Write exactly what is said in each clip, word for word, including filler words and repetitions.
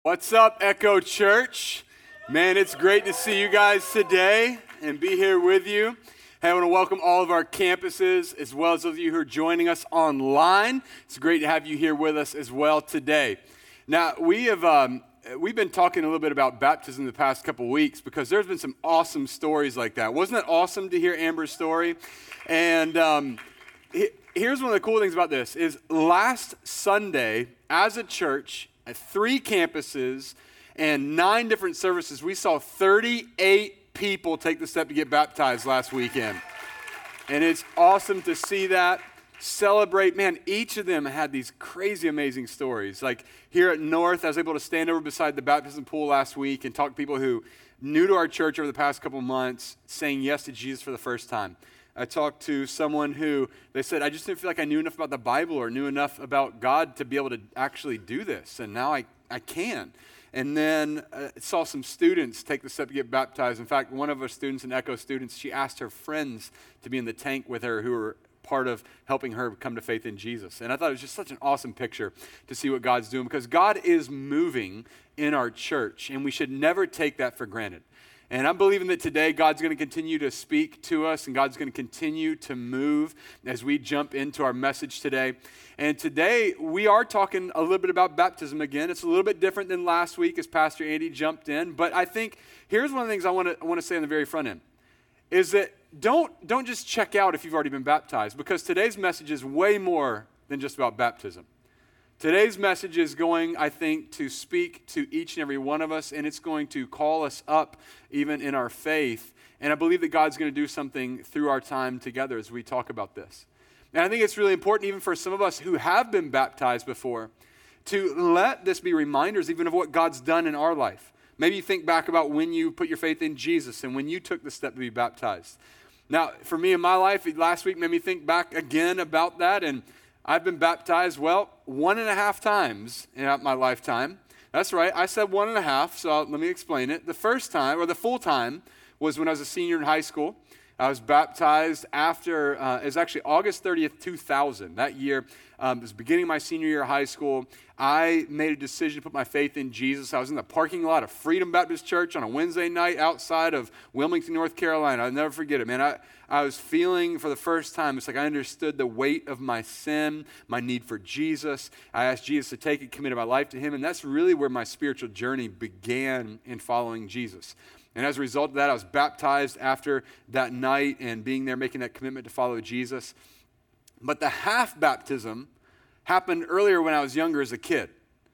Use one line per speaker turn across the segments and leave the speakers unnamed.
What's up, Echo Church? Man, it's great to see you guys today and be here with you. Hey, I want to welcome all of our campuses as well as those of you who are joining us online. It's great to have you here with us as well today. Now, we have um, we've been talking a little bit about baptism the past couple weeks because there's been some awesome stories like that. Wasn't it awesome to hear Amber's story? And um, here's one of the cool things about this is last Sunday, as a church, at three campuses and nine different services, we saw thirty-eight people take the step to get baptized last weekend. And it's awesome to see that, celebrate. Man, each of them had these crazy, amazing stories. Like here at North, I was able to stand over beside the baptism pool last week and talk to people who new to our church over the past couple months, saying yes to Jesus for the first time. I talked to someone who, they said, I just didn't feel like I knew enough about the Bible or knew enough about God to be able to actually do this, and now I, I can. And then uh, saw some students take the step to get baptized. In fact, one of our students, an Echo students, she asked her friends to be in the tank with her who were part of helping her come to faith in Jesus. And I thought it was just such an awesome picture to see what God's doing, because God is moving in our church, and we should never take that for granted. And I'm believing that today God's going to continue to speak to us, and God's going to continue to move as we jump into our message today. And today we are talking a little bit about baptism again. It's a little bit different than last week as Pastor Andy jumped in. But I think here's one of the things I want to I want to say on the very front end is that don't don't just check out if you've already been baptized, because today's message is way more than just about baptism. Today's message is going, I think, to speak to each and every one of us, and it's going to call us up even in our faith. And I believe that God's going to do something through our time together as we talk about this. And I think it's really important, even for some of us who have been baptized before, to let this be reminders even of what God's done in our life. Maybe you think back about when you put your faith in Jesus and when you took the step to be baptized. Now, for me in my life, last week made me think back again about that, and I've been baptized, well, one and a half times in my lifetime. That's right, I said one and a half, so let me explain it. The first time, or the full time, was when I was a senior in high school. I was baptized after, uh, it was actually August thirtieth, two thousand. That year, um, it was beginning of my senior year of high school. I made a decision to put my faith in Jesus. I was in the parking lot of Freedom Baptist Church on a Wednesday night outside of Wilmington, North Carolina. I'll never forget it, man. I, I was feeling for the first time, it's like I understood the weight of my sin, my need for Jesus. I asked Jesus to take it, committed my life to him, and that's really where my spiritual journey began in following Jesus. And as a result of that, I was baptized after that night and being there, making that commitment to follow Jesus. But the half baptism happened earlier when I was younger as a kid.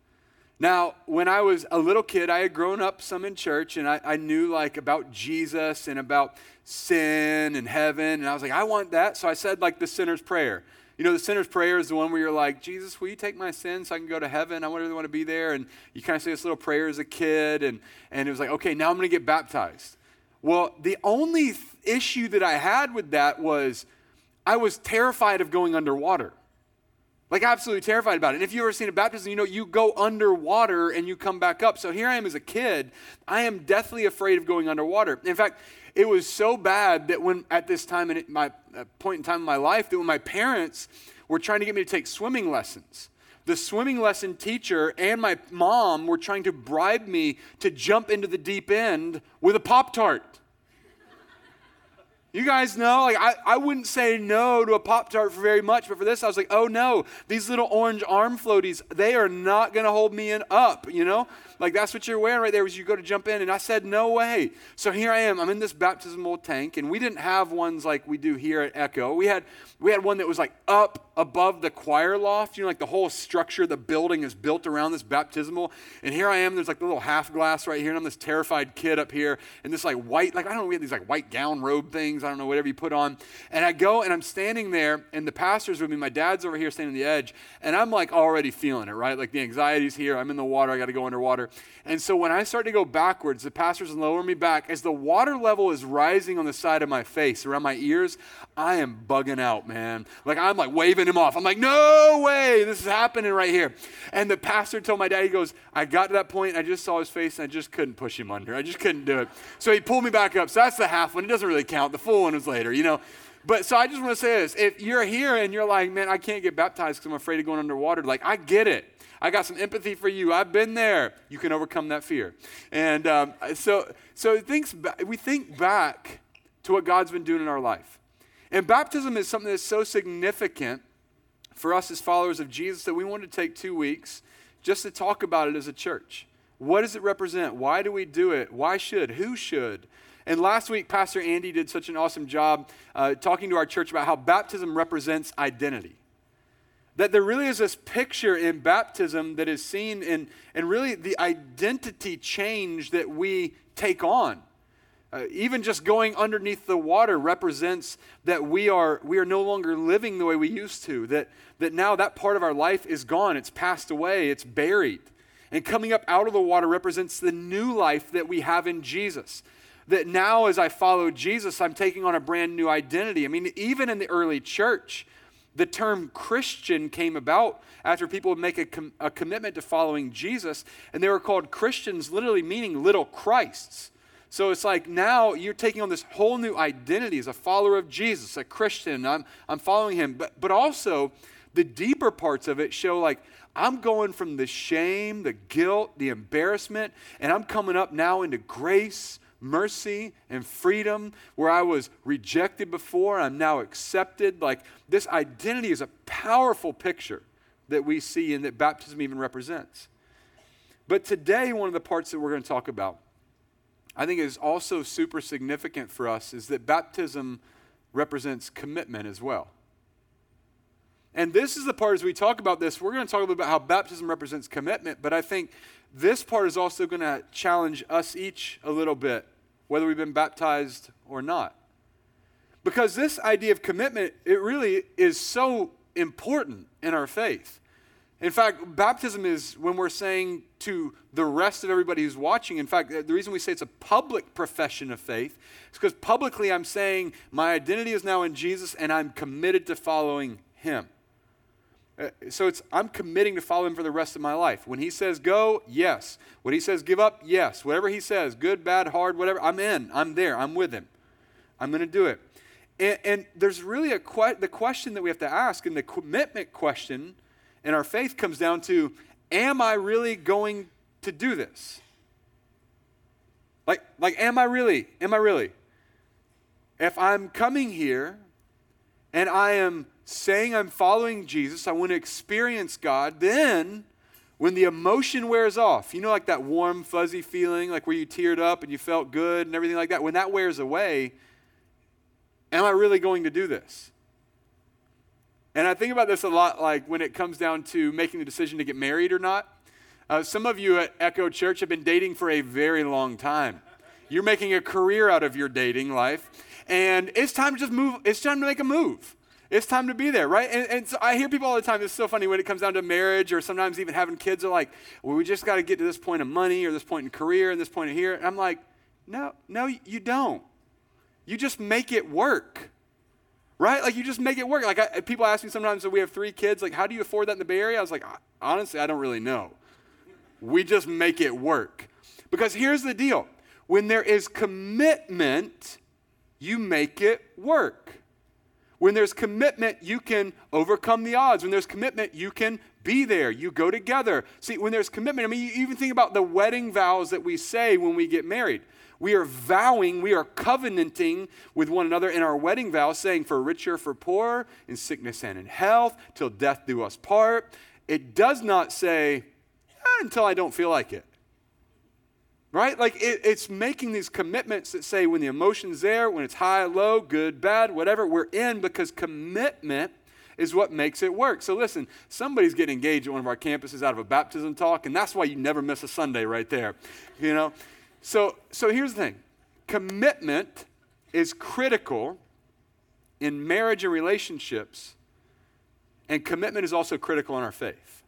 Now, when I was a little kid, I had grown up some in church, and I, I knew like about Jesus and about sin and heaven, and I was like, I want that. So I said like the sinner's prayer. You know, the sinner's prayer is the one where you're like, Jesus, will you take my sins so I can go to heaven? I really want to be there. And you kind of say this little prayer as a kid. And, and it was like, okay, now I'm going to get baptized. Well, the only th- issue that I had with that was I was terrified of going underwater. Like absolutely terrified about it. And if you've ever seen a baptism, you know, you go underwater and you come back up. So here I am as a kid. I am deathly afraid of going underwater. In fact, it was so bad that when at this time in my uh, point in time in my life, that when my parents were trying to get me to take swimming lessons, the swimming lesson teacher and my mom were trying to bribe me to jump into the deep end with a Pop-Tart. You guys know, like I, I wouldn't say no to a Pop-Tart for very much, but for this I was like, oh no, these little orange arm floaties, they are not going to hold me in up, you know? Like that's what you're wearing right there as you go to jump in. And I said, no way. So here I am, I'm in this baptismal tank, and we didn't have ones like we do here at Echo. We had we had one that was like up above the choir loft, you know, like the whole structure of the building is built around this baptismal. And here I am, there's like the little half glass right here, and I'm this terrified kid up here, and this like white, like I don't know, we had these like white gown robe things, I don't know, whatever you put on. And I go and I'm standing there, and the pastor's with me, my dad's over here standing on the edge, and I'm like already feeling it, right? Like the anxiety's here, I'm in the water, I got to go underwater. And so when I start to go backwards, the pastor's lowering me back. As the water level is rising on the side of my face, around my ears, I am bugging out, man. Like I'm like waving him off. I'm like, no way, this is happening right here. And the pastor told my dad, he goes, I got to that point, and I just saw his face, and I just couldn't push him under. I just couldn't do it. So he pulled me back up. So that's the half one. It doesn't really count. The full one was later, you know. But so I just want to say this. If you're here and you're like, man, I can't get baptized because I'm afraid of going underwater, like, I get it. I got some empathy for you. I've been there. You can overcome that fear. And um, so so thinks, we think back to what God's been doing in our life. And baptism is something that's so significant for us as followers of Jesus that we want to take two weeks just to talk about it as a church. What does it represent? Why do we do it? Why should? Who should? And last week, Pastor Andy did such an awesome job uh, talking to our church about how baptism represents identity. That there really is this picture in baptism that is seen in, in really the identity change that we take on. Uh, even just going underneath the water represents that we are we are no longer living the way we used to, that, that now that part of our life is gone, it's passed away, it's buried. And coming up out of the water represents the new life that we have in Jesus. That now as I follow Jesus, I'm taking on a brand new identity. I mean, even in the early church, the term Christian came about after people would make a, com- a commitment to following Jesus, and they were called Christians, literally meaning little Christs. So it's like now you're taking on this whole new identity as a follower of Jesus, a Christian. I'm, I'm following him. But, but also, the deeper parts of it show like I'm going from the shame, the guilt, the embarrassment, and I'm coming up now into grace, mercy, and freedom. Where I was rejected before, I'm now accepted. Like, this identity is a powerful picture that we see and that baptism even represents. But today, one of the parts that we're going to talk about, I think is also super significant for us, is that baptism represents commitment as well. And this is the part, as we talk about this, we're going to talk a little bit about how baptism represents commitment, but I think this part is also going to challenge us each a little bit, whether we've been baptized or not. Because this idea of commitment, it really is so important in our faith. In fact, baptism is when we're saying to the rest of everybody who's watching, in fact, the reason we say it's a public profession of faith is because publicly I'm saying my identity is now in Jesus and I'm committed to following him. Uh, so it's I'm committing to follow him for the rest of my life. When he says go, yes. When he says give up, yes. Whatever he says, good, bad, hard, whatever, I'm in. I'm there. I'm with him. I'm going to do it. And, and there's really a que- the question that we have to ask, and the commitment question in our faith comes down to, am I really going to do this? Like, like, am I really? Am I really? If I'm coming here and I am saying I'm following Jesus, I want to experience God, then when the emotion wears off, you know, like that warm, fuzzy feeling, like where you teared up and you felt good and everything like that, when that wears away, am I really going to do this? And I think about this a lot, like when it comes down to making the decision to get married or not. Uh, some of you at Echo Church have been dating for a very long time. You're making a career out of your dating life, and it's time to just move. It's time to make a move. It's time to be there, right? And, and so I hear people all the time, it's so funny when it comes down to marriage or sometimes even having kids are like, well, we just got to get to this point of money or this point in career and this point of here. And I'm like, no, no, you don't. You just make it work, right? Like you just make it work. Like I, people ask me sometimes, so we have three kids, like how do you afford that in the Bay Area? I was like, honestly, I don't really know. We just make it work. Because here's the deal. When there is commitment, you make it work. When there's commitment, you can overcome the odds. When there's commitment, you can be there. You go together. See, when there's commitment, I mean, you even think about the wedding vows that we say when we get married. We are vowing, we are covenanting with one another in our wedding vows, saying for richer, for poor, in sickness and in health, till death do us part. It does not say, eh, until I don't feel like it. Right? Like it, it's making these commitments that say when the emotion's there, when it's high, low, good, bad, whatever, we're in because commitment is what makes it work. So listen, somebody's getting engaged at one of our campuses out of a baptism talk, and that's why you never miss a Sunday right there. You know? So, so here's the thing. Commitment is critical in marriage and relationships, and commitment is also critical in our faith.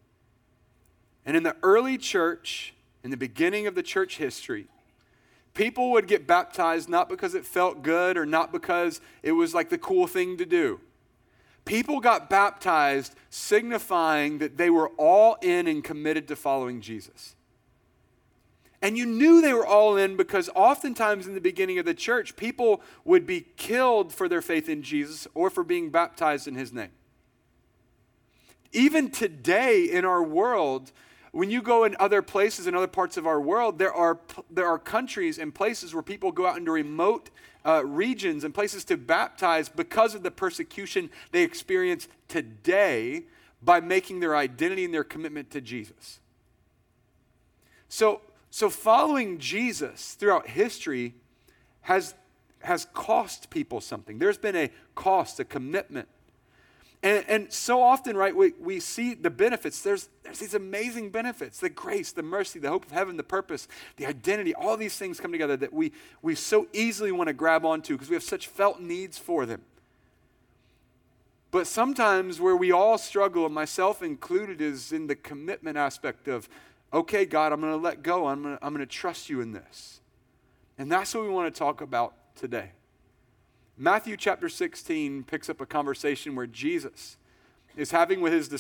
And in the early church, in the beginning of the church history, people would get baptized not because it felt good or not because it was like the cool thing to do. People got baptized signifying that they were all in and committed to following Jesus. And you knew they were all in because oftentimes in the beginning of the church, people would be killed for their faith in Jesus or for being baptized in his name. Even today in our world, when you go in other places, in other parts of our world, there are there are countries and places where people go out into remote uh, regions and places to baptize because of the persecution they experience today by making their identity and their commitment to Jesus. So, so following Jesus throughout history has, has cost people something. There's been a cost, a commitment. And, and so often, right, we, we see the benefits. There's, there's these amazing benefits, the grace, the mercy, the hope of heaven, the purpose, the identity, all these things come together that we, we so easily want to grab onto because we have such felt needs for them. But sometimes where we all struggle, and myself included, is in the commitment aspect of, okay, God, I'm going to let go. I'm going to, I'm going to trust you in this. And that's what we want to talk about today. Matthew chapter sixteen picks up a conversation where Jesus is having with his